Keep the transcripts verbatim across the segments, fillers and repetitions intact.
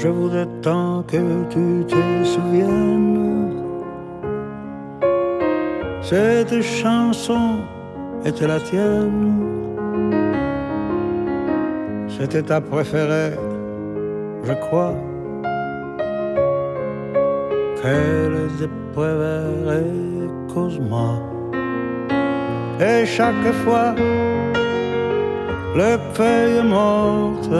Je voudrais tant que tu te souviennes. Cette chanson était la tienne. C'était ta préférée, je crois. Qu'elle préférait Cosma. Et chaque fois, les feuilles mortes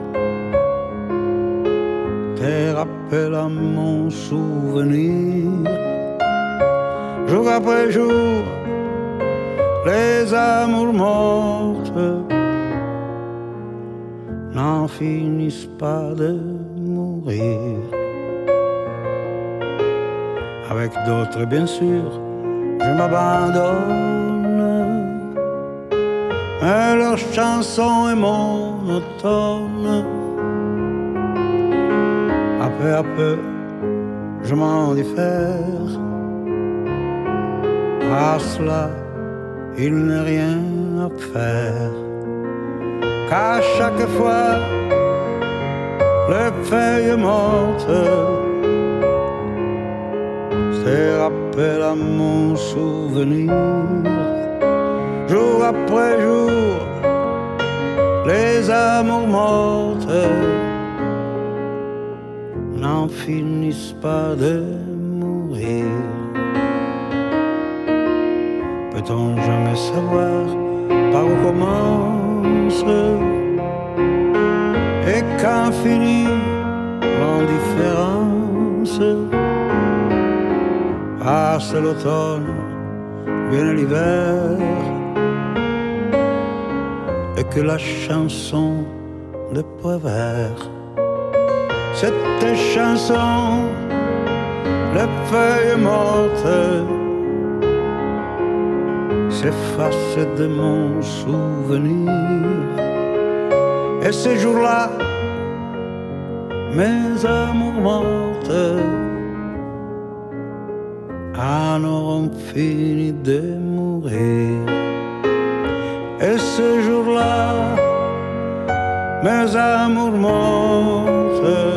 te rappellent à mon souvenir. Jour après jour, les amours mortes n'en finissent pas de mourir. Avec d'autres, bien sûr, je m'abandonne, mais leur chanson est monotone. À peu à peu, je m'en diffère. À cela, il n'est rien à faire. Qu'à chaque fois, les feuilles mortes se rappellent à mon souvenir. Jour après jour, les amours mortes n'en finissent pas de mourir. Peut-on jamais savoir par où commence et quand finit l'indifférence? Passe l'automne, vient l'hiver, et que la chanson de Prévert, cette chanson, les feuilles mortes, s'efface de mon souvenir. Et ces jours-là, mes amours mortes en auront fini de mourir. Et ce jour-là, mes amours mortes